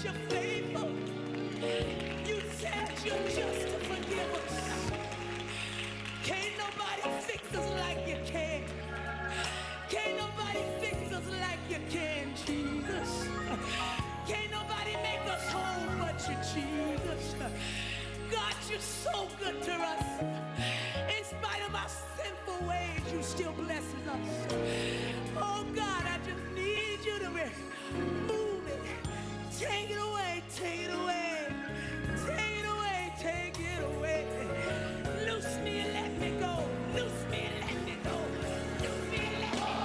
you're faithful. You said you're just to forgive us. Can't nobody fix us like you can. Can't nobody fix us like you can, Jesus. Can't nobody make us whole but you, Jesus. God, you're so good to us. In spite of our sinful ways, you still blesses us. Oh God, I just need you to move it. Take it away, take it away. Take it away, take it away. Loose me and let me go. Loose me and let me go. Loose me and let me go.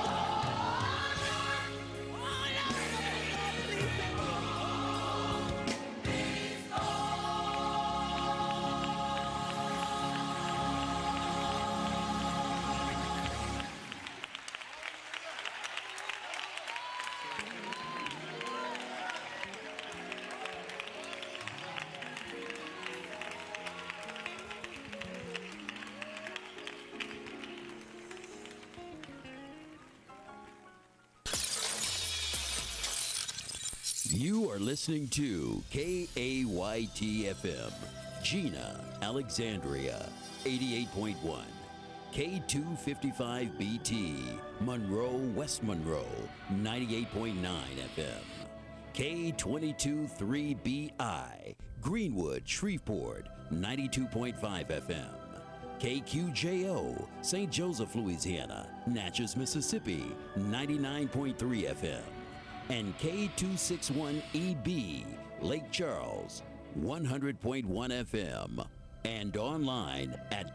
Oh Lord, please let me go. Please, You are listening to KAYT FM, Gina, Alexandria, 88.1, K255BT, Monroe, West Monroe, 98.9 FM, K223BI, Greenwood, Shreveport, 92.5 FM, KQJO, St. Joseph, Louisiana, Natchez, Mississippi, 99.3 FM, and K261EB, Lake Charles, 100.1 FM, and online at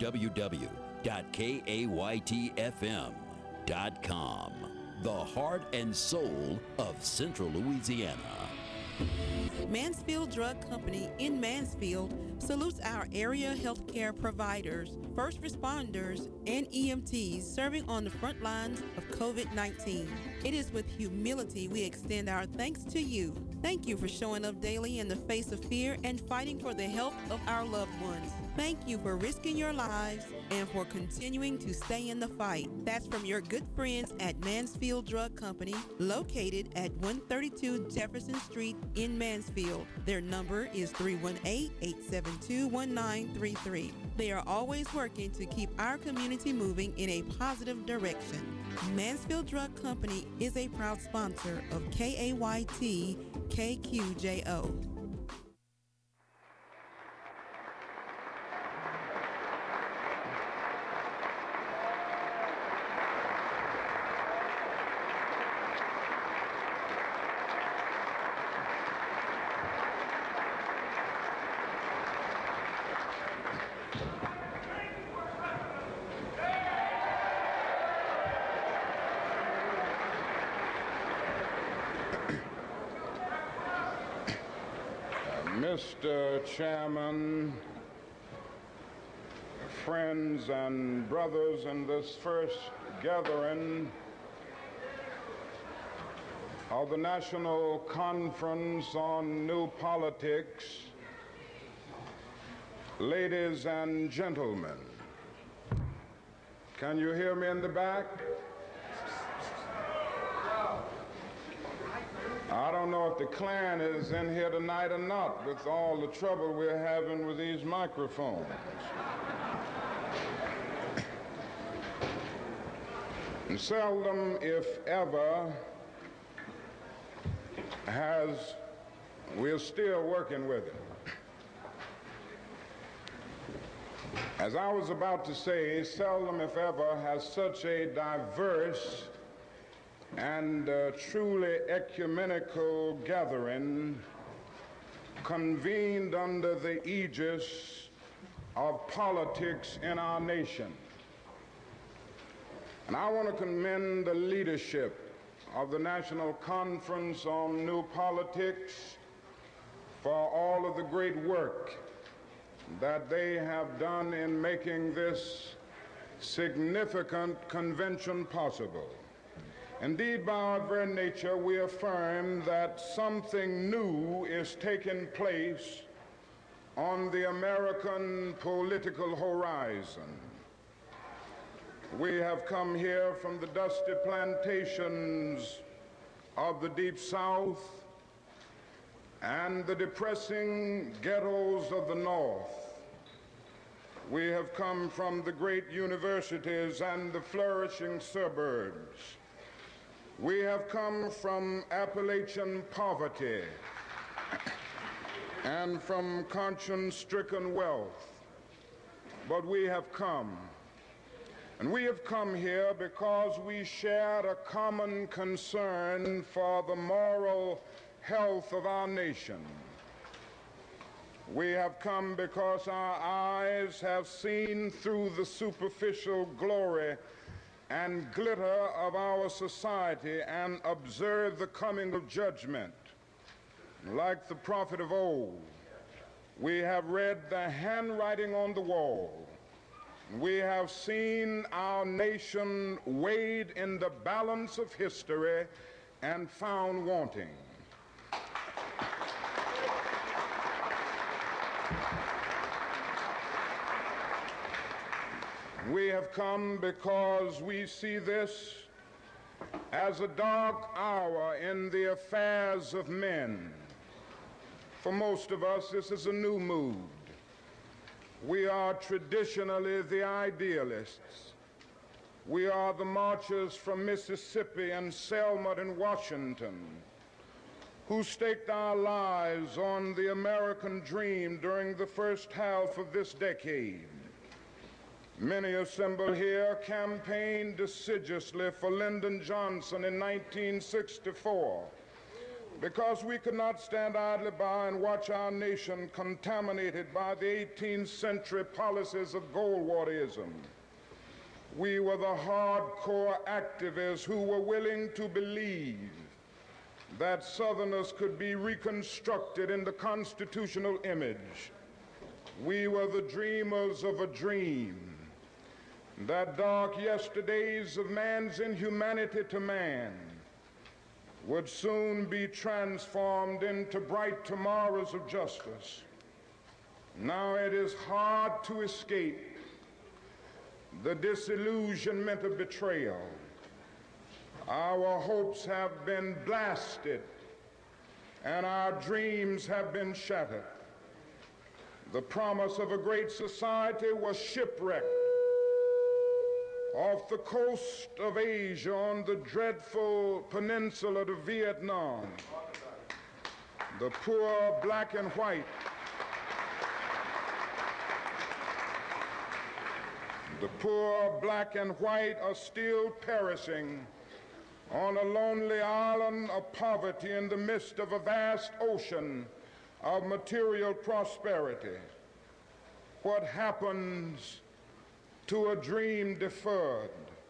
www.kaytfm.com, the heart and soul of Central Louisiana. Mansfield Drug Company in Mansfield salutes our area healthcare providers, first responders, and EMTs serving on the front lines of COVID-19. It is with humility we extend our thanks to you. Thank you for showing up daily in the face of fear and fighting for the health of our loved ones. Thank you for risking your lives and for continuing to stay in the fight. That's from your good friends at Mansfield Drug Company, located at 132 Jefferson Street in Mansfield. Their number is 318-872-1933. They are always working to keep our community moving in a positive direction. Mansfield Drug Company is a proud sponsor of KAYT KQJO. Mr. Chairman, friends and brothers in this first gathering of the National Conference on New Politics, ladies and gentlemen, can you hear me in the back? I don't know if the Klan is in here tonight or not with all the trouble we're having with these microphones. And seldom, if ever, we're still working with it. As I was about to say, seldom, if ever, has such a diverse and truly ecumenical gathering convened under the aegis of politics in our nation. And I want to commend the leadership of the National Conference on New Politics for all of the great work that they have done in making this significant convention possible. Indeed, by our very nature, we affirm that something new is taking place on the American political horizon. We have come here from the dusty plantations of the Deep South, and the depressing ghettos of the North. We have come from the great universities and the flourishing suburbs. We have come from Appalachian poverty and from conscience-stricken wealth. But we have come. And we have come here because we shared a common concern for the moral health of our nation. We have come because our eyes have seen through the superficial glory and glitter of our society and observed the coming of judgment. Like the prophet of old, we have read the handwriting on the wall. We have seen our nation weighed in the balance of history and found wanting. We have come because we see this as a dark hour in the affairs of men. For most of us, this is a new mood. We are traditionally the idealists. We are the marchers from Mississippi and Selma and Washington who staked our lives on the American dream during the first half of this decade. Many assembled here campaigned assiduously for Lyndon Johnson in 1964 because we could not stand idly by and watch our nation contaminated by the 18th century policies of Goldwaterism. We were the hardcore activists who were willing to believe that Southerners could be reconstructed in the constitutional image. We were the dreamers of a dream, that dark yesterdays of man's inhumanity to man would soon be transformed into bright tomorrows of justice. Now it is hard to escape the disillusionment of betrayal. Our hopes have been blasted and our dreams have been shattered. The promise of a great society was shipwrecked off the coast of Asia on the dreadful peninsula of Vietnam. The poor black and white, are still perishing on a lonely island of poverty in the midst of a vast ocean of material prosperity. What happens to a dream deferred?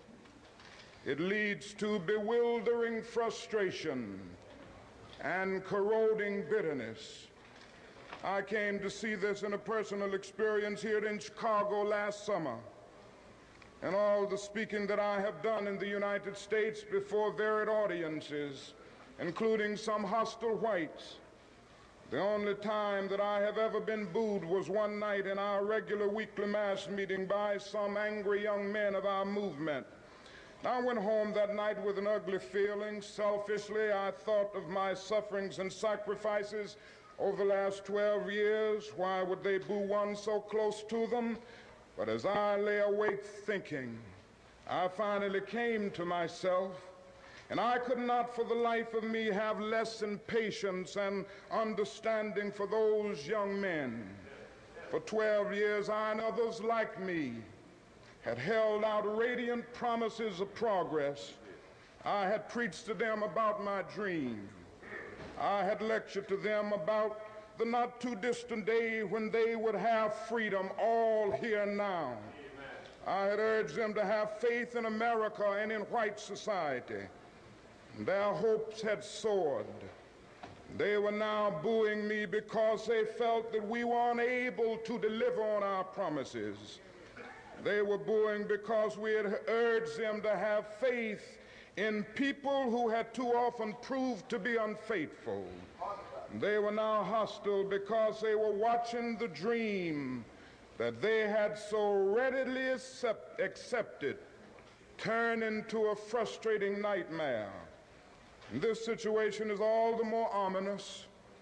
It leads to bewildering frustration and corroding bitterness. I came to see this in a personal experience here in Chicago last summer. And all the speaking that I have done in the United States before varied audiences, including some hostile whites, the only time that I have ever been booed was one night in our regular weekly mass meeting by some angry young men of our movement. I went home that night with an ugly feeling. Selfishly, I thought of my sufferings and sacrifices over the last 12 years. Why would they boo one so close to them? But as I lay awake thinking, I finally came to myself. And I could not for the life of me have less than patience and understanding for those young men. For 12 years, I and others like me had held out radiant promises of progress. I had preached to them about my dream. I had lectured to them about the not too distant day when they would have freedom, all here now. I had urged them to have faith in America and in white society. Their hopes had soared. They were now booing me because they felt that we were unable to deliver on our promises. They were booing because we had urged them to have faith in people who had too often proved to be unfaithful. They were now hostile because they were watching the dream that they had so readily accepted turn into a frustrating nightmare. This situation is all the more ominous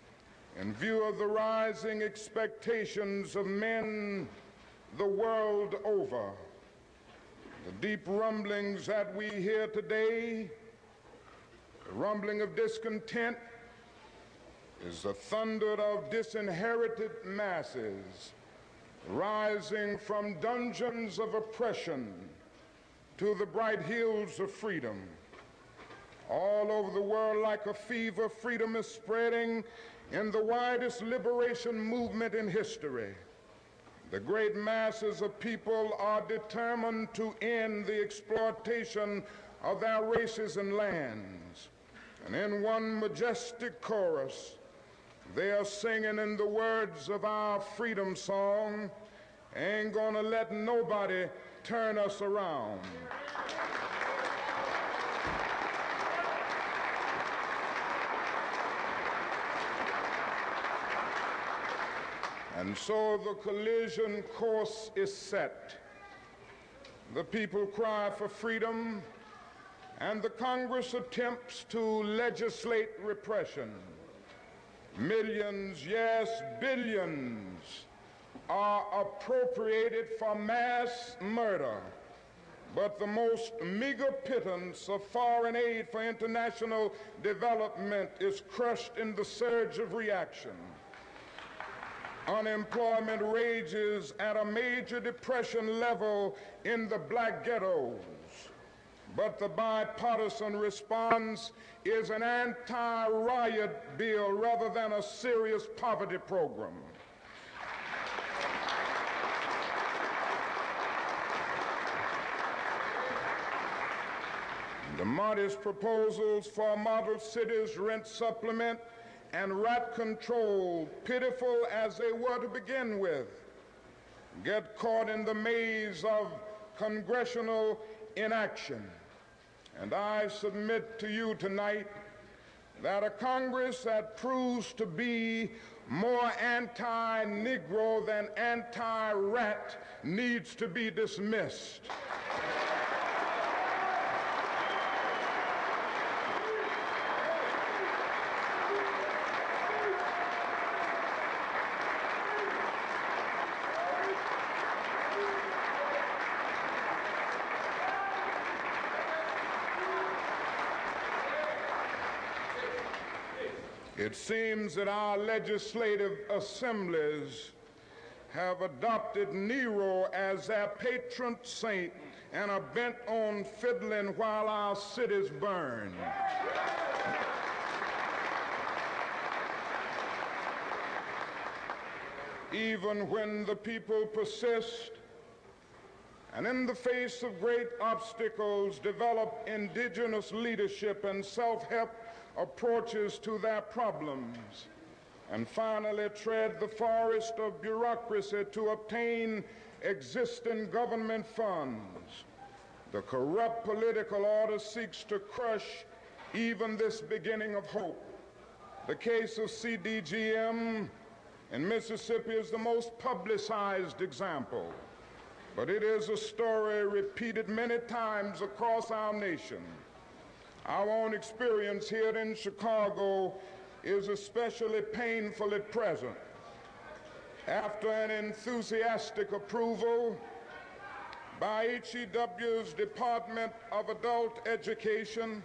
In view of the rising expectations of men the world over, the deep rumblings that we hear today, the rumbling of discontent, is the thunder of disinherited masses rising from dungeons of oppression to the bright hills of freedom. All over the world, like a fever, freedom is spreading in the widest liberation movement in history. The great masses of people are determined to end the exploitation of their races and lands. And in one majestic chorus, they are singing in the words of our freedom song, "Ain't gonna let nobody turn us around." And so the collision course is set. The people cry for freedom, and the Congress attempts to legislate repression. Millions, yes, billions, are appropriated for mass murder, but the most meager pittance of foreign aid for international development is crushed in the surge of reaction. Unemployment rages at a major depression level in the black ghettos, but the bipartisan response is an anti-riot bill rather than a serious poverty program. The modest proposals for model cities, rent supplement, and rat control, pitiful as they were to begin with, get caught in the maze of congressional inaction. And I submit to you tonight that a Congress that proves to be more anti-Negro than anti-rat needs to be dismissed. It seems that our legislative assemblies have adopted Nero as their patron saint and are bent on fiddling while our cities burn. Even when the people persist and in the face of great obstacles develop indigenous leadership and self-help approaches to their problems, and finally tread the forest of bureaucracy to obtain existing government funds, the corrupt political order seeks to crush even this beginning of hope. The case of CDGM in Mississippi is the most publicized example, but it is a story repeated many times across our nation. Our own experience here in Chicago is especially painfully present. After an enthusiastic approval by HEW's Department of Adult Education,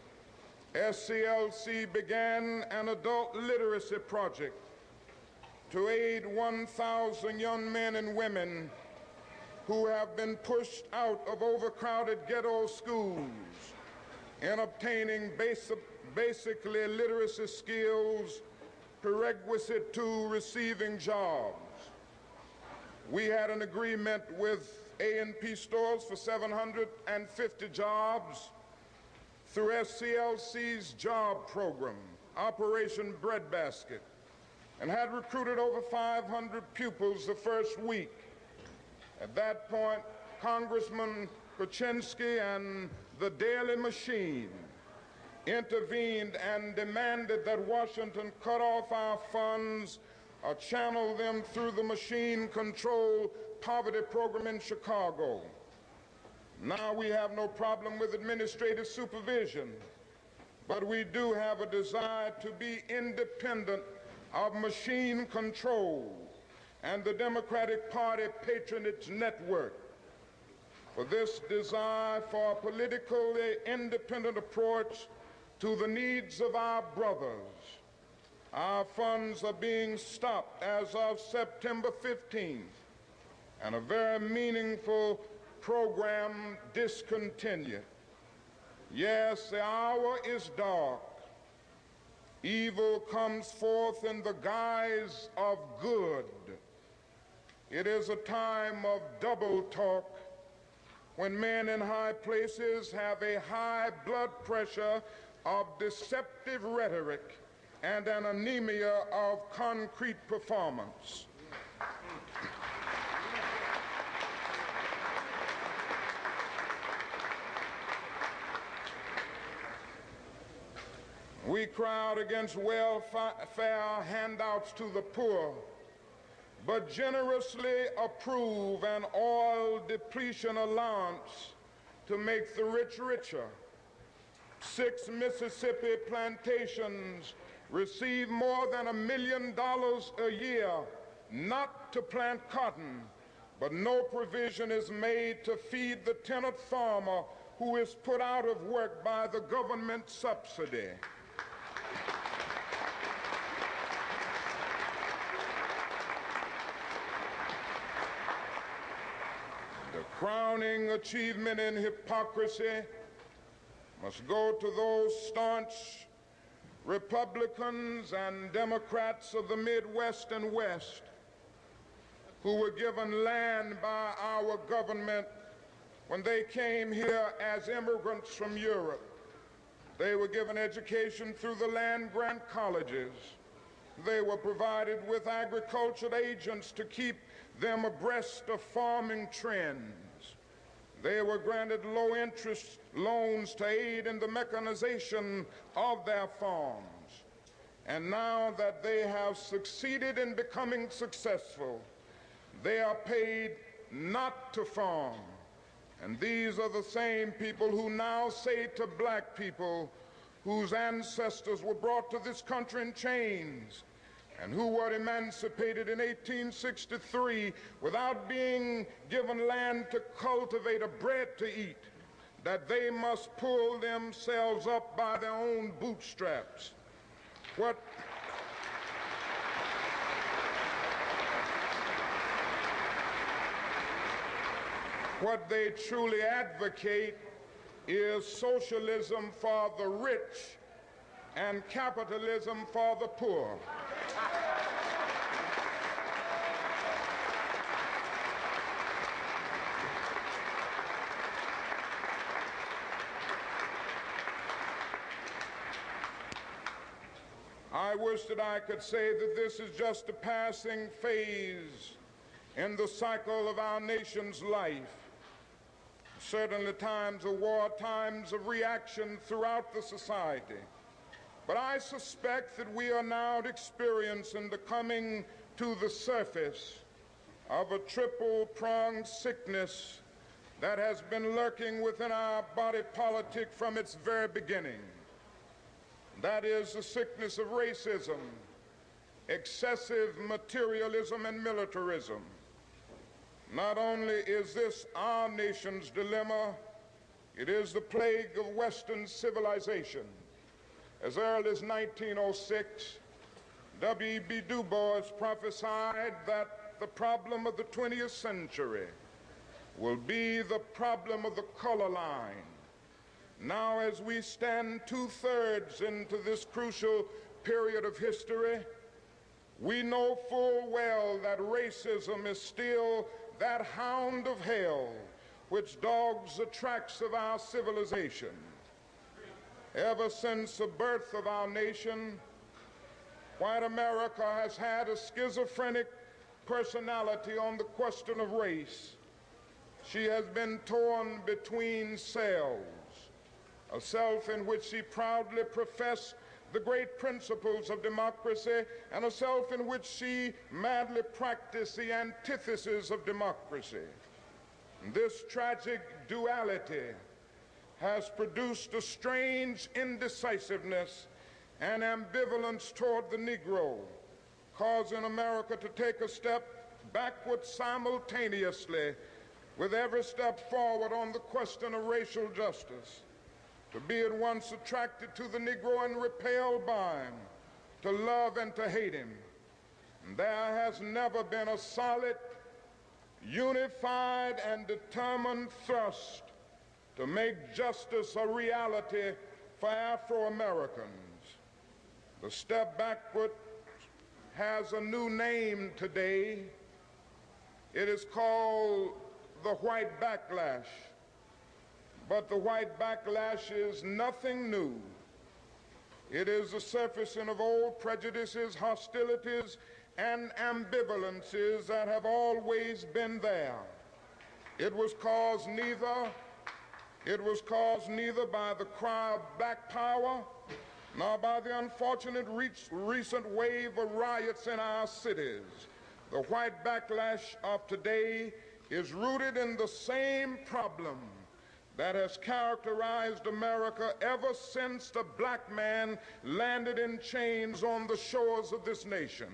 SCLC began an adult literacy project to aid 1,000 young men and women who have been pushed out of overcrowded ghetto schools in obtaining basically literacy skills prerequisite to receiving jobs. We had an agreement with A&P stores for 750 jobs through SCLC's job program, Operation Breadbasket, and had recruited over 500 pupils the first week. At that point, Congressman Kuczynski and the Daily Machine intervened and demanded that Washington cut off our funds or channel them through the machine-controlled poverty program in Chicago. Now we have no problem with administrative supervision, but we do have a desire to be independent of machine control and the Democratic Party patronage network. For this desire for a politically independent approach to the needs of our brothers, our funds are being stopped as of September 15th, and a very meaningful program discontinued. Yes, the hour is dark. Evil comes forth in the guise of good. It is a time of double talk when men in high places have a high blood pressure of deceptive rhetoric and an anemia of concrete performance. We crowd against welfare handouts to the poor, but generously approve an oil depletion allowance to make the rich richer. 6 Mississippi plantations receive more than $1 million a year not to plant cotton, but no provision is made to feed the tenant farmer who is put out of work by the government subsidy. The crowning achievement in hypocrisy must go to those staunch Republicans and Democrats of the Midwest and West who were given land by our government when they came here as immigrants from Europe. They were given education through the land-grant colleges. They were provided with agricultural agents to keep them abreast of farming trends. They were granted low-interest loans to aid in the mechanization of their farms. And now that they have succeeded in becoming successful, they are paid not to farm. And these are the same people who now say to black people whose ancestors were brought to this country in chains and who were emancipated in 1863 without being given land to cultivate or bread to eat, that they must pull themselves up by their own bootstraps. What they truly advocate is socialism for the rich and capitalism for the poor. I wish that I could say that this is just a passing phase in the cycle of our nation's life. Certainly times of war, times of reaction throughout the society. But I suspect that we are now experiencing the coming to the surface of a triple-pronged sickness that has been lurking within our body politic from its very beginning. That is the sickness of racism, excessive materialism, and militarism. Not only is this our nation's dilemma, it is the plague of Western civilization. As early as 1906, W.E.B. Du Bois prophesied that the problem of the 20th century will be the problem of the color line. Now, as we stand 2/3 into this crucial period of history, we know full well that racism is still that hound of hell which dogs the tracks of our civilization. Ever since the birth of our nation, white America has had a schizophrenic personality on the question of race. She has been torn between selves, a self in which she proudly professed the great principles of democracy, and a self in which she madly practiced the antithesis of democracy. This tragic duality has produced a strange indecisiveness and ambivalence toward the Negro, causing America to take a step backward simultaneously with every step forward on the question of racial justice, to be at once attracted to the Negro and repelled by him, to love and to hate him. And there has never been a solid, unified, and determined thrust to make justice a reality for Afro-Americans. The step backward has a new name today. It is called the white backlash. But the white backlash is nothing new. It is the surfacing of old prejudices, hostilities, and ambivalences that have always been there. It was caused neither by the cry of black power nor by the unfortunate recent wave of riots in our cities. The white backlash of today is rooted in the same problem that has characterized America ever since the black man landed in chains on the shores of this nation.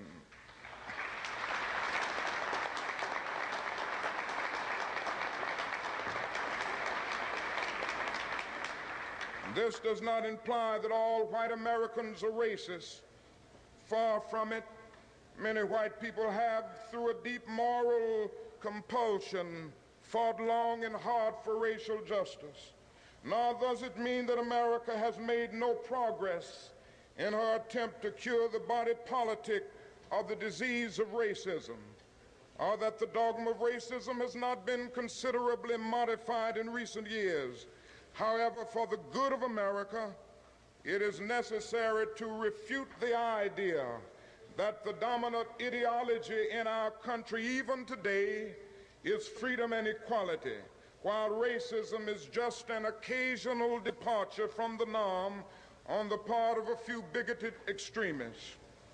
This does not imply that all white Americans are racist. Far from it. Many white people have, through a deep moral compulsion, fought long and hard for racial justice. Nor does it mean that America has made no progress in her attempt to cure the body politic of the disease of racism, or that the dogma of racism has not been considerably modified in recent years. However, for the good of America, it is necessary to refute the idea that the dominant ideology in our country, even today, is freedom and equality, while racism is just an occasional departure from the norm on the part of a few bigoted extremists.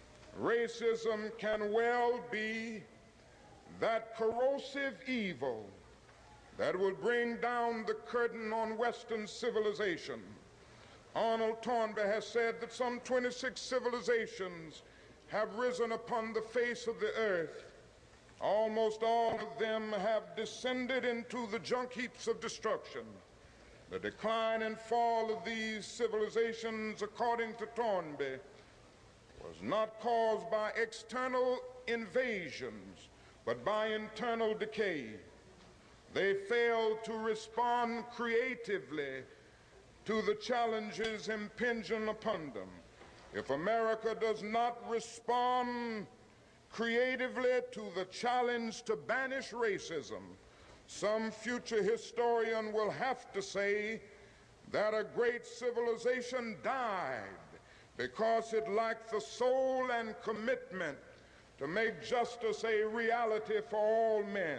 Racism can well be that corrosive evil that will bring down the curtain on Western civilization. Arnold Toynbee has said that some 26 civilizations have risen upon the face of the earth. Almost all of them have descended into the junk heaps of destruction. The decline and fall of these civilizations, according to Toynbee, was not caused by external invasions, but by internal decay. They failed to respond creatively to the challenges impinging upon them. If America does not respond creatively to the challenge to banish racism, some future historian will have to say that a great civilization died because it lacked the soul and commitment to make justice a reality for all men.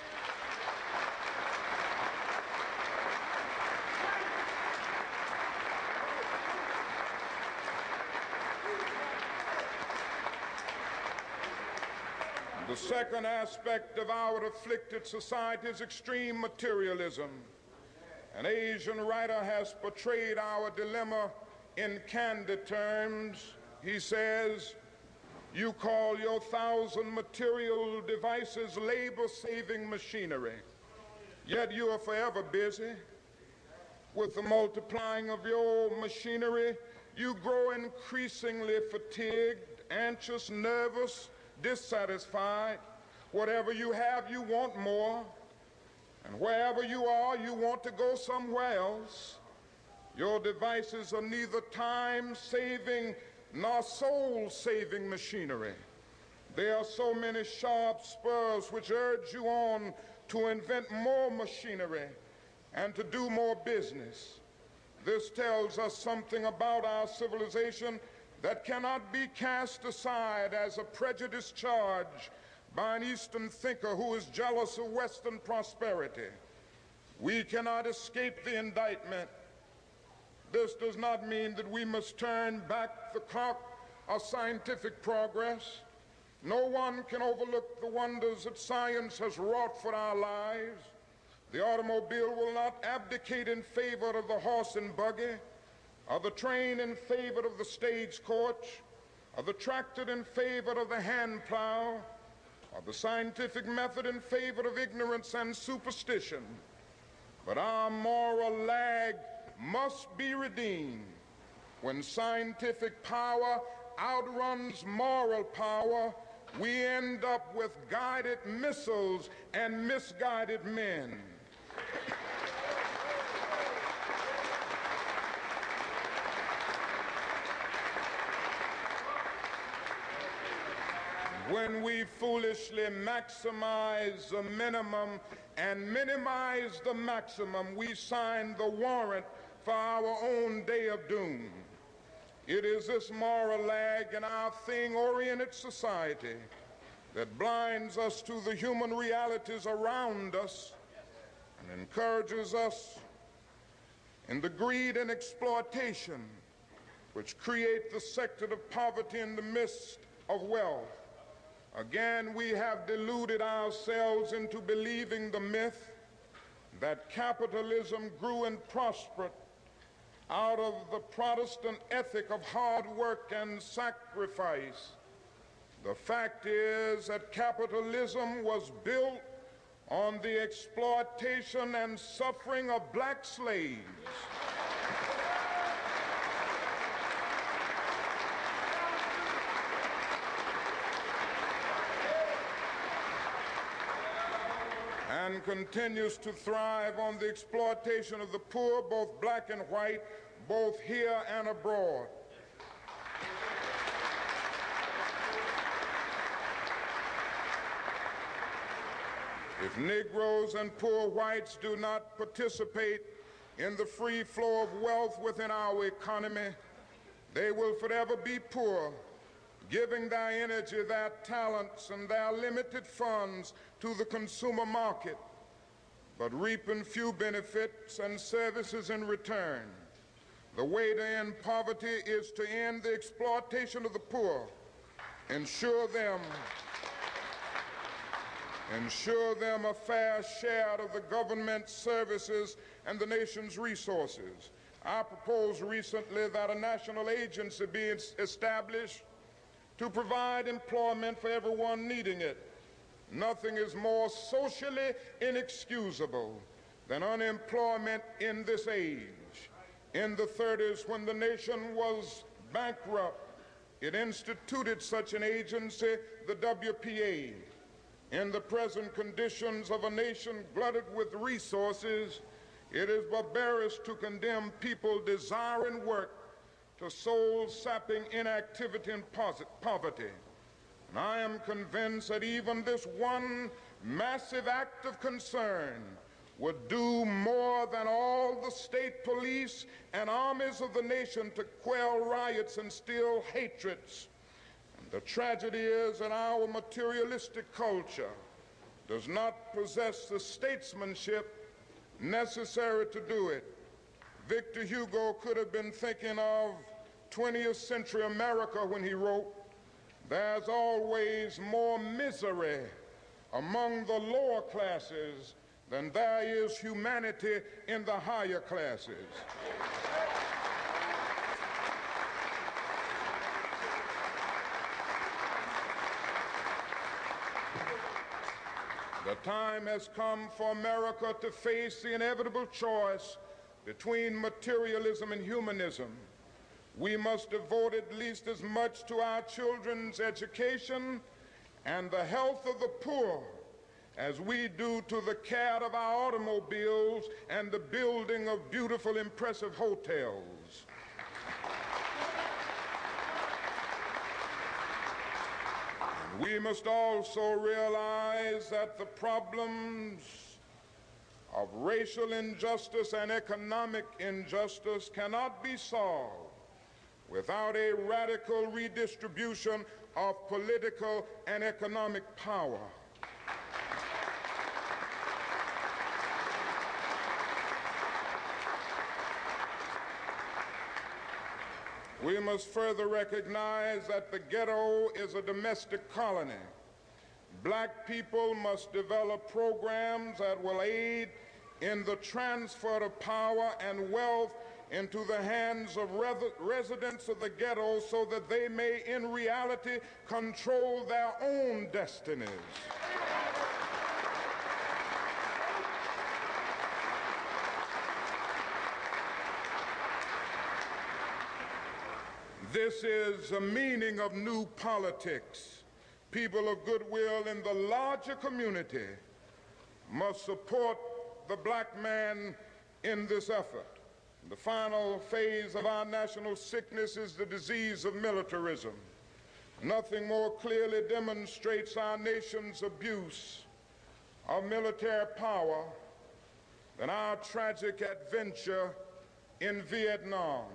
The second aspect of our afflicted society is extreme materialism. An Asian writer has portrayed our dilemma in candid terms. He says, "You call your 1,000 material devices labor-saving machinery, yet you are forever busy. With the multiplying of your machinery, you grow increasingly fatigued, anxious, nervous, dissatisfied. Whatever you have, you want more. And wherever you are, you want to go somewhere else. Your devices are neither time-saving nor soul-saving machinery. There are so many sharp spurs which urge you on to invent more machinery and to do more business. This tells us something about our civilization that cannot be cast aside as a prejudiced charge by an Eastern thinker who is jealous of Western prosperity. We cannot escape the indictment. This does not mean that we must turn back the clock of scientific progress. No one can overlook the wonders that science has wrought for our lives. The automobile will not abdicate in favor of the horse and buggy, or the train in favor of the stagecoach, or the tractor in favor of the hand plow, or the scientific method in favor of ignorance and superstition. But our moral lag must be redeemed. When scientific power outruns moral power, we end up with guided missiles and misguided men. When we foolishly maximize the minimum and minimize the maximum, we sign the warrant for our own day of doom. It is this moral lag in our thing-oriented society that blinds us to the human realities around us and encourages us in the greed and exploitation which create the sector of poverty in the midst of wealth. Again, we have deluded ourselves into believing the myth that capitalism grew and prospered out of the Protestant ethic of hard work and sacrifice. The fact is that capitalism was built on the exploitation and suffering of black slaves. And continues to thrive on the exploitation of the poor, both black and white, both here and abroad. If Negroes and poor whites do not participate in the free flow of wealth within our economy, they will forever be poor, giving their energy, their talents, and their limited funds to the consumer market, but reaping few benefits and services in return. The way to end poverty is to end the exploitation of the poor, ensure them a fair share of the government services and the nation's resources. I proposed recently that a national agency be established to provide employment for everyone needing it. Nothing is more socially inexcusable than unemployment in this age. In the 30s, when the nation was bankrupt, it instituted such an agency, the WPA. In the present conditions of a nation glutted with resources, it is barbarous to condemn people desiring work to soul-sapping inactivity and poverty. And I am convinced that even this one massive act of concern would do more than all the state police and armies of the nation to quell riots and still hatreds. And the tragedy is that our materialistic culture does not possess the statesmanship necessary to do it. Victor Hugo could have been thinking of 20th century America when he wrote, "There's always more misery among the lower classes than there is humanity in the higher classes." The time has come for America to face the inevitable choice between materialism and humanism. We must devote at least as much to our children's education and the health of the poor as we do to the care of our automobiles and the building of beautiful, impressive hotels. We must also realize that the problems of racial injustice and economic injustice cannot be solved without a radical redistribution of political and economic power. We must further recognize that the ghetto is a domestic colony. Black people must develop programs that will aid in the transfer of power and wealth into the hands of residents of the ghetto so that they may in reality control their own destinies. This is the meaning of new politics. People of goodwill in the larger community must support the black man in this effort. The final phase of our national sickness is the disease of militarism. Nothing more clearly demonstrates our nation's abuse of military power than our tragic adventure in Vietnam.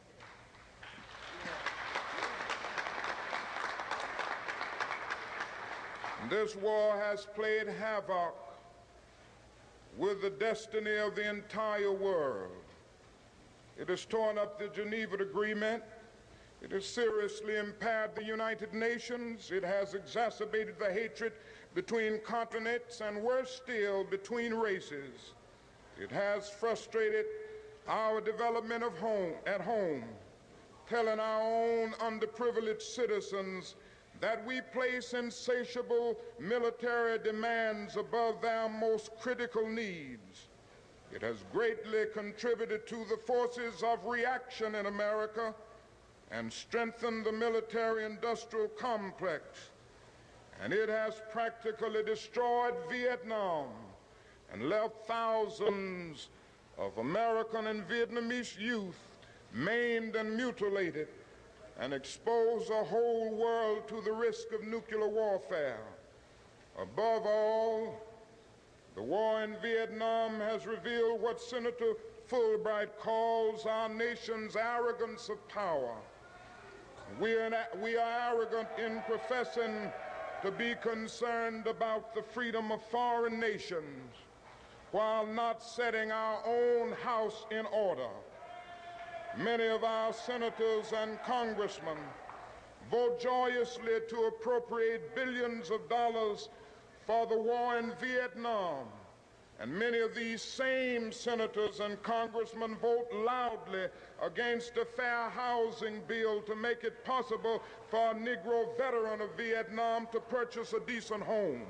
This war has played havoc with the destiny of the entire world. It has torn up the Geneva Agreement. It has seriously impaired the United Nations. It has exacerbated the hatred between continents and, worse still, between races. It has frustrated our development of at home, telling our own underprivileged citizens that we place insatiable military demands above their most critical needs. It has greatly contributed to the forces of reaction in America and strengthened the military-industrial complex. And it has practically destroyed Vietnam and left thousands of American and Vietnamese youth maimed and mutilated, and expose the whole world to the risk of nuclear warfare. Above all, the war in Vietnam has revealed what Senator Fulbright calls our nation's arrogance of power. We are arrogant in professing to be concerned about the freedom of foreign nations while not setting our own house in order. Many of our senators and congressmen vote joyously to appropriate billions of dollars for the war in Vietnam. And many of these same senators and congressmen vote loudly against a fair housing bill to make it possible for a Negro veteran of Vietnam to purchase a decent home.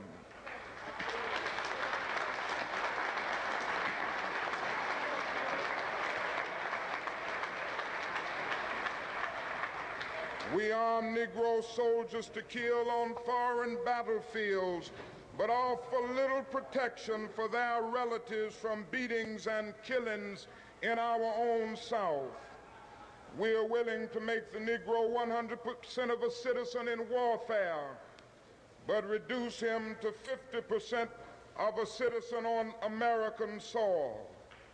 We arm Negro soldiers to kill on foreign battlefields, but offer little protection for their relatives from beatings and killings in our own South. We are willing to make the Negro 100% of a citizen in warfare, but reduce him to 50% of a citizen on American soil.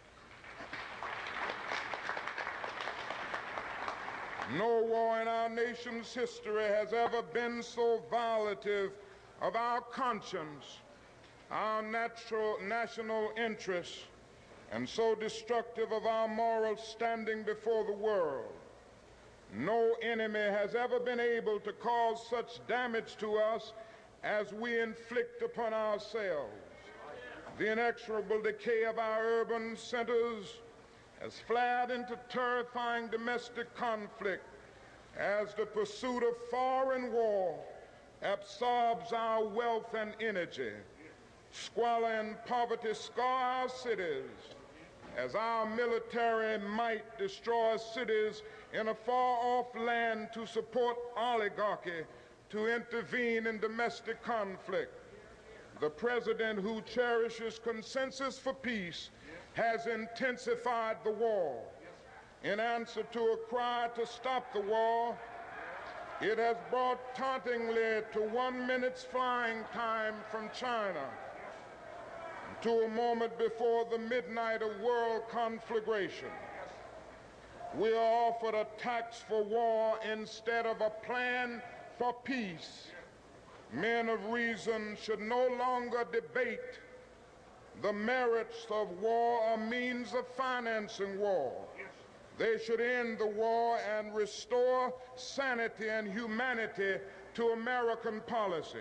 No war in our nation's history has ever been so violative of our conscience, our national interests, and so destructive of our moral standing before the world. No enemy has ever been able to cause such damage to us as we inflict upon ourselves. The inexorable decay of our urban centers has flared into terrifying domestic conflict as the pursuit of foreign war absorbs our wealth and energy. Squalor and poverty scar our cities as our military might destroys cities in a far-off land to support oligarchy to intervene in domestic conflict. The president who cherishes consensus for peace has intensified the war. In answer to a cry to stop the war, it has brought tauntingly to 1 minute's flying time from China, to a moment before the midnight of world conflagration. We are offered a tax for war instead of a plan for peace. Men of reason should no longer debate the merits of war or means of financing war. They should end the war and restore sanity and humanity to American policy.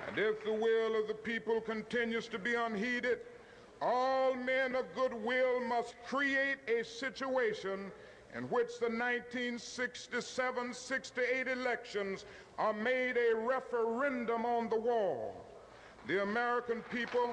And if the will of the people continues to be unheeded, all men of goodwill must create a situation in which the 1967-68 elections are made a referendum on the wall. The American people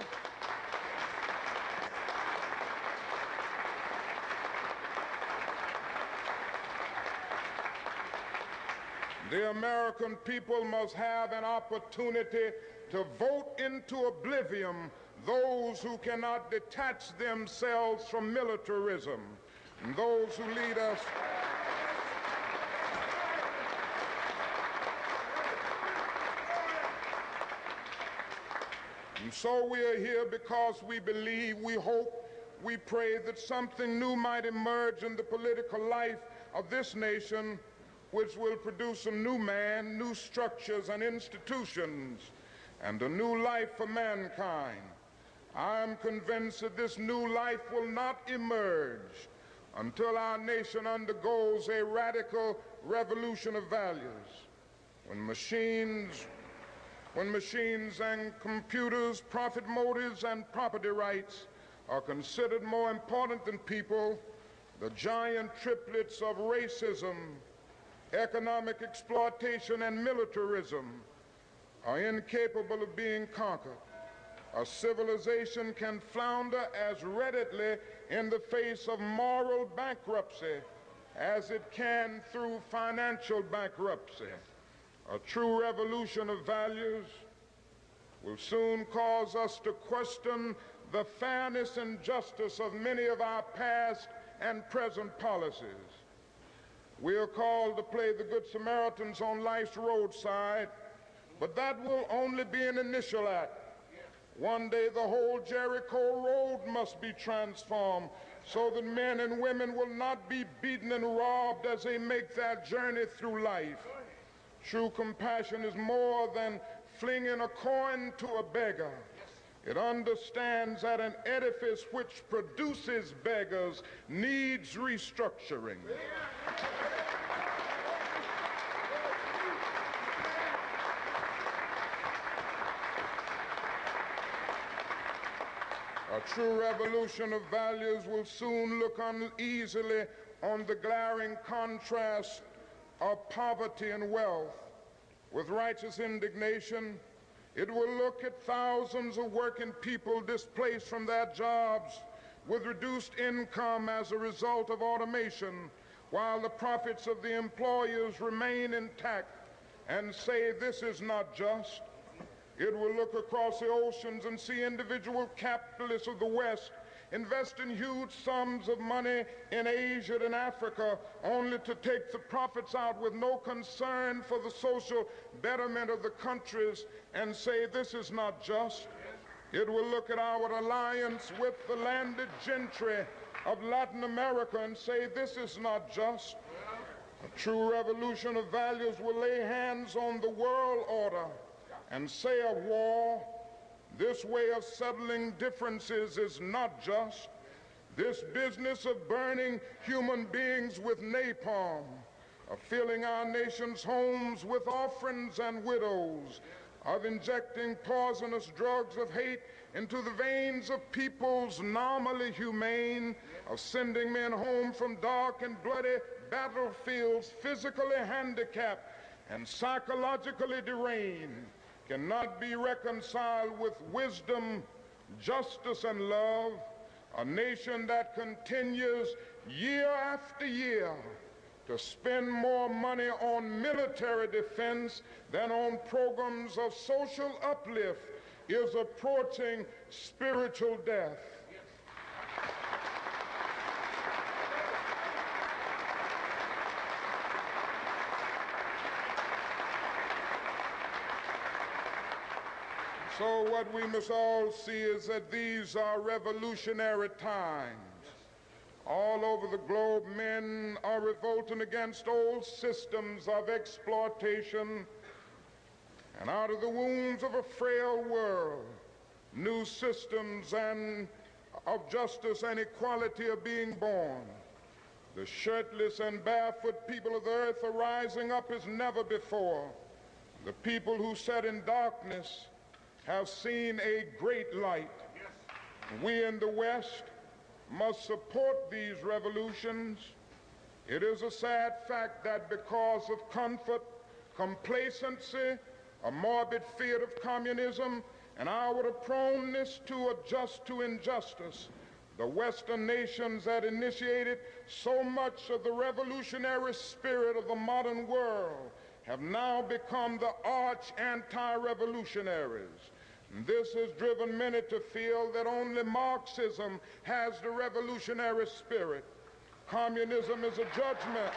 must have an opportunity to vote into oblivion those who cannot detach themselves from militarism, and those who lead us and so we are here because we believe, we hope, we pray that something new might emerge in the political life of this nation, which will produce some new man, new structures and institutions, and a new life for mankind. I am convinced that this new life will not emerge until our nation undergoes a radical revolution of values. When machines and computers, profit motives, and property rights are considered more important than people, the giant triplets of racism, economic exploitation, and militarism are incapable of being conquered. A civilization can flounder as readily in the face of moral bankruptcy as it can through financial bankruptcy. A true revolution of values will soon cause us to question the fairness and justice of many of our past and present policies. We are called to play the Good Samaritans on life's roadside, but that will only be an initial act. One day the whole Jericho road must be transformed so that men and women will not be beaten and robbed as they make their journey through life. True compassion is more than flinging a coin to a beggar. It understands that an edifice which produces beggars needs restructuring. A true revolution of values will soon look uneasily on the glaring contrast of poverty and wealth. With righteous indignation, it will look at thousands of working people displaced from their jobs with reduced income as a result of automation, while the profits of the employers remain intact, and say this is not just. It will look across the oceans and see individual capitalists of the West investing huge sums of money in Asia and Africa only to take the profits out with no concern for the social betterment of the countries and say this is not just. It will look at our alliance with the landed gentry of Latin America and say this is not just. A true revolution of values will lay hands on the world order and say of war, this way of settling differences is not just. This business of burning human beings with napalm, of filling our nation's homes with orphans and widows, of injecting poisonous drugs of hate into the veins of peoples normally humane, of sending men home from dark and bloody battlefields physically handicapped and psychologically deranged, cannot be reconciled with wisdom, justice, and love. A nation that continues year after year to spend more money on military defense than on programs of social uplift is approaching spiritual death. So what we must all see is that these are revolutionary times. All over the globe, men are revolting against old systems of exploitation, and out of the wounds of a frail world, new systems of justice and equality are being born. The shirtless and barefoot people of the earth are rising up as never before. The people who sat in darkness have seen a great light. We in the West must support these revolutions. It is a sad fact that because of comfort, complacency, a morbid fear of communism, and our proneness to adjust to injustice, the Western nations that initiated so much of the revolutionary spirit of the modern world have now become the arch anti-revolutionaries. This has driven many to feel that only Marxism has the revolutionary spirit. Communism is a judgment.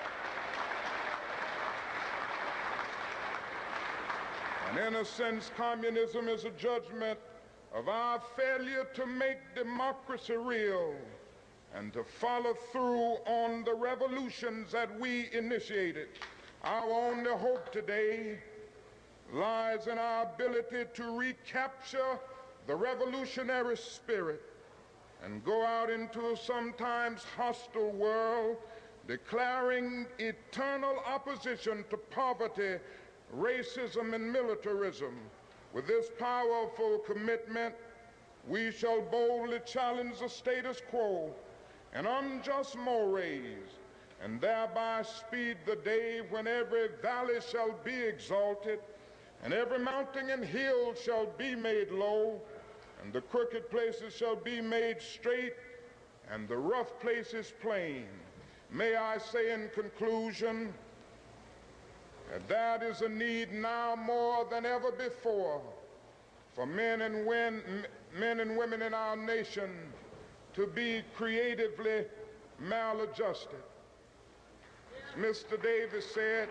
And in a sense, communism is a judgment of our failure to make democracy real and to follow through on the revolutions that we initiated. Our only hope today lies in our ability to recapture the revolutionary spirit and go out into a sometimes hostile world, declaring eternal opposition to poverty, racism, and militarism. With this powerful commitment, we shall boldly challenge the status quo and unjust mores, and thereby speed the day when every valley shall be exalted, and every mountain and hill shall be made low, and the crooked places shall be made straight, and the rough places plain. May I say in conclusion that that is a need now more than ever before for men and women in our nation to be creatively maladjusted. Mr. Davis said,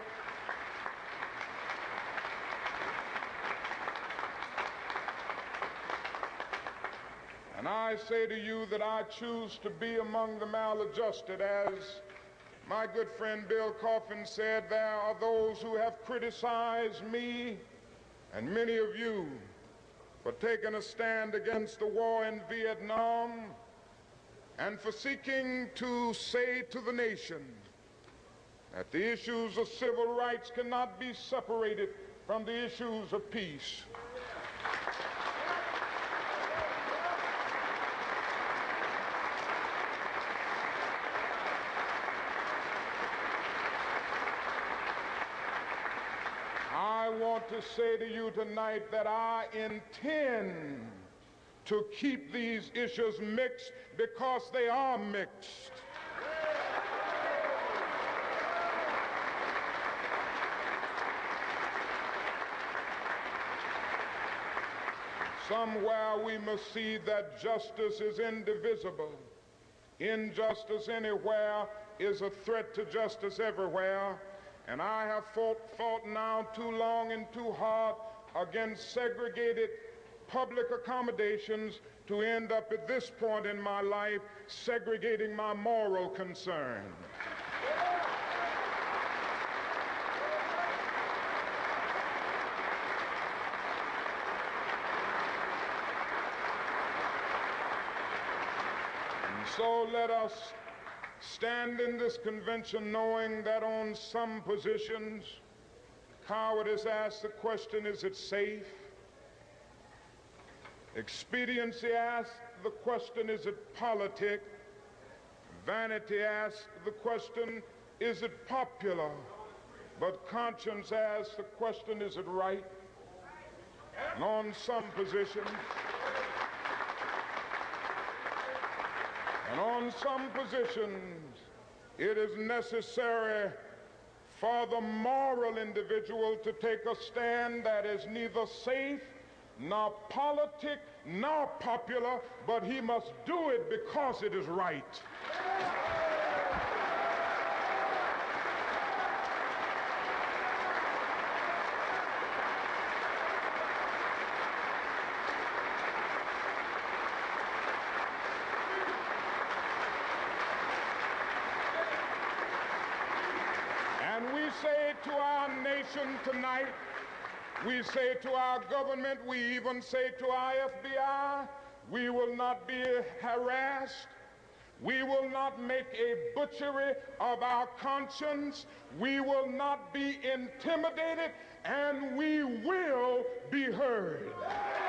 and I say to you that I choose to be among the maladjusted. As my good friend Bill Coffin said, there are those who have criticized me and many of you for taking a stand against the war in Vietnam and for seeking to say to the nation that the issues of civil rights cannot be separated from the issues of peace. I want to say to you tonight that I intend to keep these issues mixed because they are mixed. Somewhere we must see that justice is indivisible. Injustice anywhere is a threat to justice everywhere. And I have fought now too long and too hard against segregated public accommodations to end up at this point in my life segregating my moral concern. And so let us stand in this convention knowing that on some positions, cowardice asks the question, is it safe? Expediency asks the question, is it politic? Vanity asks the question, is it popular? But conscience asks the question, is it right? And on some positions, it is necessary for the moral individual to take a stand that is neither safe, nor politic, nor popular, but he must do it because it is right. Say to our nation tonight, we say to our government, we even say to our FBI, we will not be harassed. We will not make a butchery of our conscience. We will not be intimidated, and we will be heard.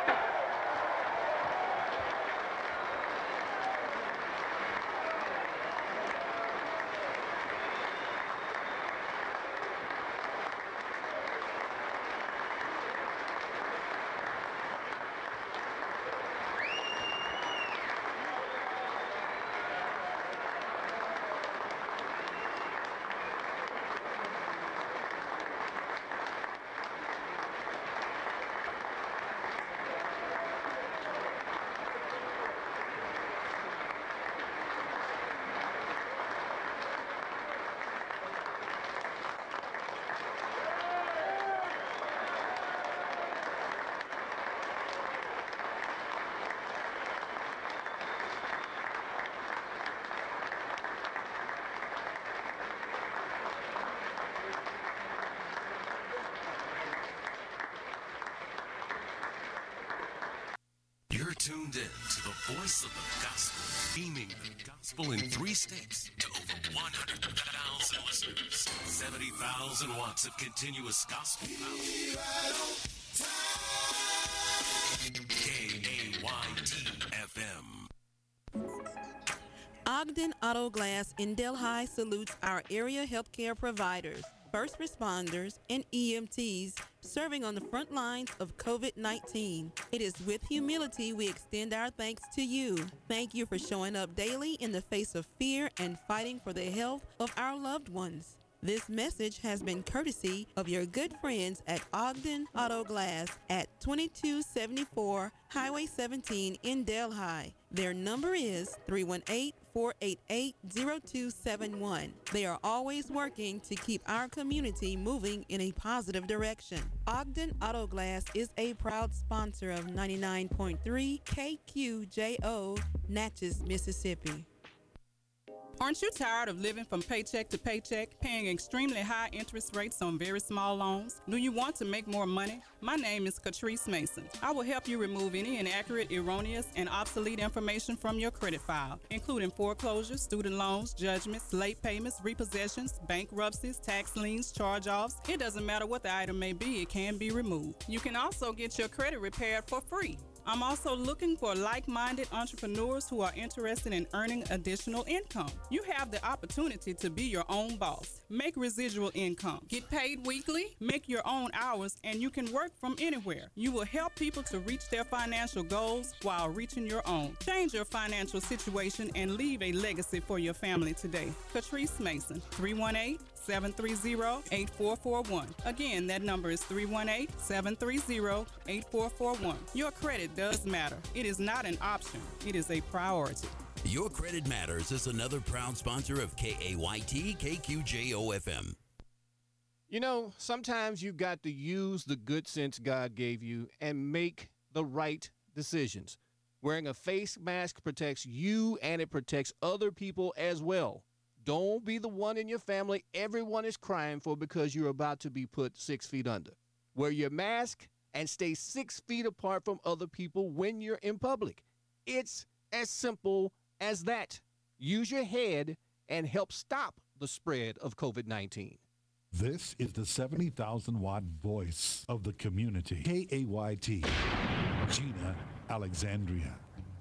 tuned in to the voice of the gospel, beaming the gospel in 3 states to over 100,000 listeners. 70,000 watts of continuous gospel power. KAYT-FM. Ogden Auto Glass in Delhi salutes our area healthcare providers, first responders, and EMTs serving on the front lines of COVID-19. It is with humility we extend our thanks to you. Thank you for showing up daily in the face of fear and fighting for the health of our loved ones. This message has been courtesy of your good friends at Ogden Auto Glass at 2274 Highway 17 in Delhi. Their number is 318-488-0271. They are always working to keep our community moving in a positive direction. Ogden Auto Glass is a proud sponsor of 99.3 KQJO, Natchez, Mississippi. Aren't you tired of living from paycheck to paycheck, paying extremely high interest rates on very small loans? Do you want to make more money? My name is Catrice Mason. I will help you remove any inaccurate, erroneous, and obsolete information from your credit file, including foreclosures, student loans, judgments, late payments, repossessions, bankruptcies, tax liens, charge-offs. It doesn't matter what the item may be, it can be removed. You can also get your credit repaired for free. I'm also looking for like-minded entrepreneurs who are interested in earning additional income. You have the opportunity to be your own boss. Make residual income. Get paid weekly, make your own hours, and you can work from anywhere. You will help people to reach their financial goals while reaching your own. Change your financial situation and leave a legacy for your family today. Catrice Mason, 318-730-8441. Again, that number is 318-730-8441. Your credit does matter. It is not an option. It is a priority. Your Credit Matters is another proud sponsor of KAYT KQJO FM. You know, sometimes you got to use the good sense God gave you and make the right decisions. Wearing a face mask protects you and it protects other people as well. Don't be the one in your family everyone is crying for because you're about to be put 6 feet under. Wear your mask and stay 6 feet apart from other people when you're in public. It's as simple as that. Use your head and help stop the spread of COVID-19. This is the 70,000-watt voice of the community. KAYT, Gina Alexandria.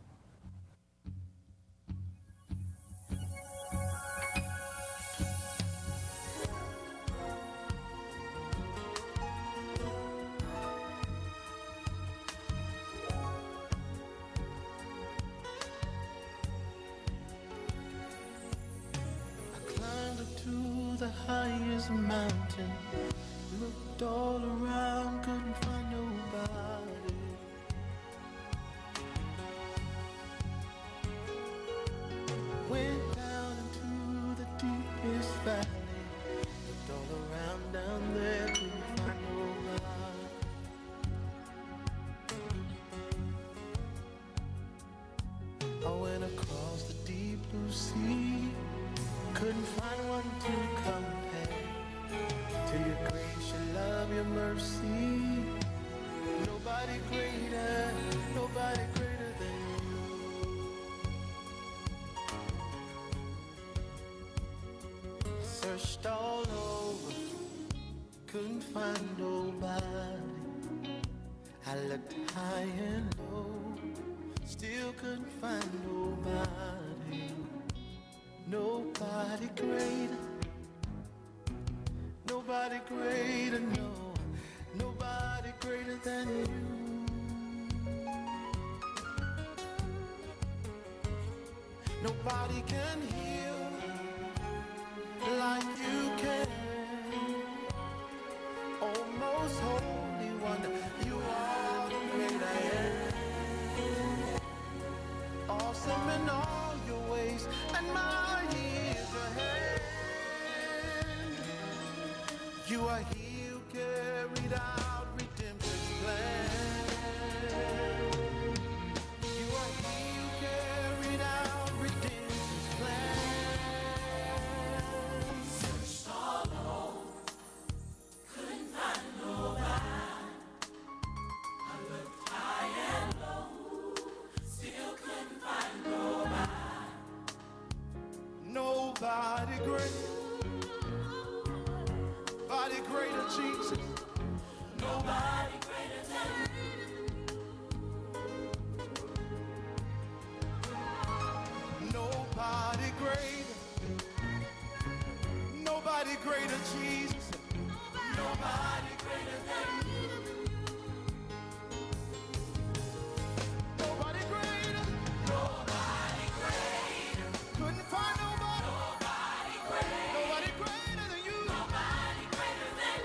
The highest mountain, looked all around, couldn't find nobody. Went down into the deepest valley, looked all around down there, couldn't find nobody. I went across the deep blue sea, couldn't find one to compare to your grace, your love, your mercy. Nobody greater than you. Searched all over, couldn't find nobody. I looked high and low, still couldn't find nobody. Nobody greater, no, nobody greater than you. Nobody can heal like you can. Oh, most holy one, you are the great I am. Awesome in all your ways, and mighty is your hand. You are he who carried out redemption's plan. You are he who carried out redemption's plan. Searched all over, couldn't find nobody. I looked high and low, great. Nobody greater, Jesus. Nobody greater than nobody greater. Nobody greater, Jesus. Nobody greater than nobody greater. Nobody greater. Couldn't find nobody. Nobody greater. Nobody greater than you. Nobody greater than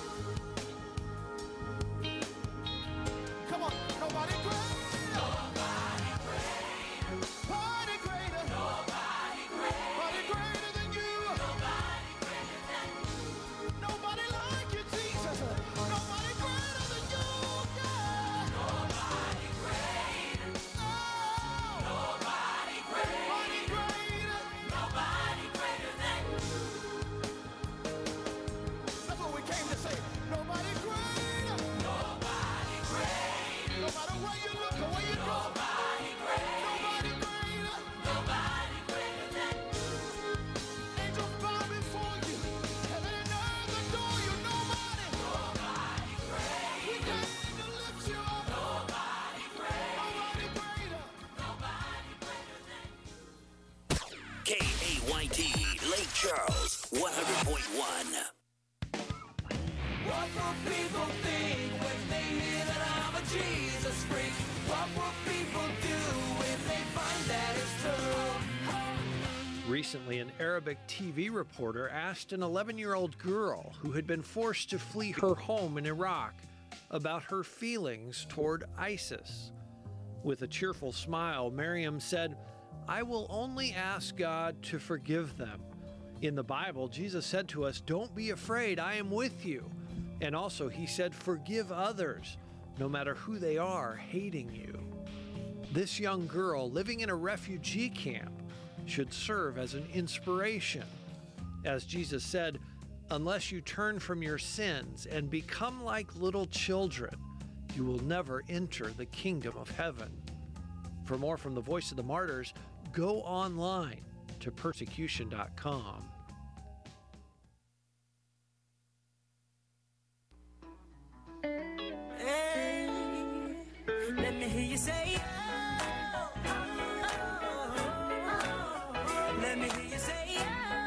you. Come on, nobody greater. Nobody greater. Nobody greater. Nobody greater. Nobody greater than you. Nobody greater than you. Nobody like you, Jesus. Nobody greater than you, God. Nobody greater. Oh. Nobody greater. Nobody greater. Nobody greater than you. That's what we came to say. Nobody greater. Nobody greater. No matter where you look or where you go. Nobody greater. Nobody greater. Nobody greater than you. Angels bow before you. Heaven and earth adore you. Nobody. Nobody greater. We came to lift you up. Nobody greater. Nobody greater. Nobody greater than you. KAYT Lake Charles 100.1. What will people think when they hear that I'm a Jesus freak? What will people do when they find that it's true? Recently, an Arabic TV reporter asked an 11-year-old girl who had been forced to flee her home in Iraq about her feelings toward ISIS. With a cheerful smile, Miriam said, "I will only ask God to forgive them. In the Bible, Jesus said to us, 'Don't be afraid, I am with you.' And also, he said, 'Forgive others, no matter who they are, hating you.'" This young girl living in a refugee camp should serve as an inspiration. As Jesus said, "Unless you turn from your sins and become like little children, you will never enter the kingdom of heaven." For more from the Voice of the Martyrs, go online to persecution.com. Hey, let me hear you say, oh, oh, oh, oh. Let me hear you say,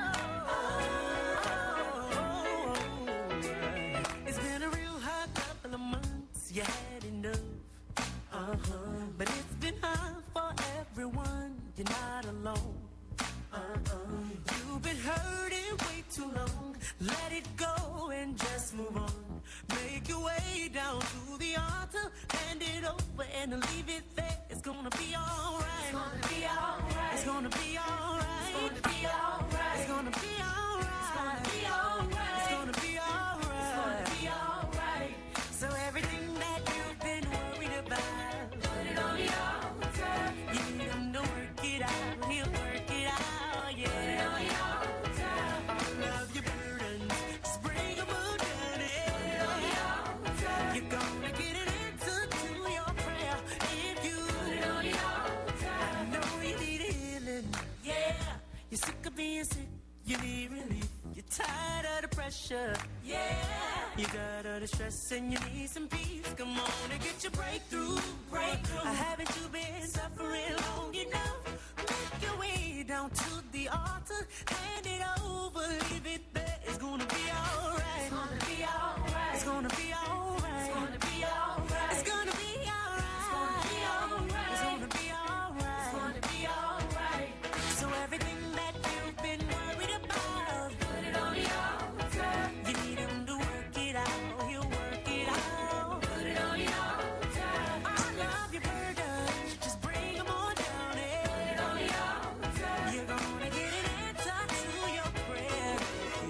oh, oh. It's been a real hard couple of months, you had enough, but it's been hard for everyone, you're not alone. You've been hurting way too long. Let it go and just move on. Make your way down to the altar, hand it over and leave it there. It's gonna be alright. It's gonna be alright. It's gonna be alright. It's gonna be alright. It's gonna be alright. It's gonna be alright. It's gonna be alright. It's gonna be alright. So everything that you've been worried about, put it on the altar. You need him to work it out. He'll work it out. Yeah. Put it on the altar. All of your burdens, just bring them all down. Put it on the altar. You're gonna get an answer to your prayer if you put it on the altar. I know you need healing. Yeah. You're sick of being sick. You need relief. You're tired of the pressure. Yeah. You got all the stress and you need some peace. Come on and get your breakthrough. Haven't you been suffering long enough? Make your way down to the altar. Hand it over. Leave it there. It's gonna be alright. It's gonna be alright. It's gonna be alright. It's gonna be alright. It's gonna be alright. It's gonna be alright. It's gonna be alright. It's gonna be alright. So everything that you've been worried about, put it on the altar. You need him to work it out. He'll work it out. Put it on the altar. All of your burdens, just bring them on down. Put it on the altar. You're gonna get an answer to your prayer.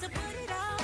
to put it all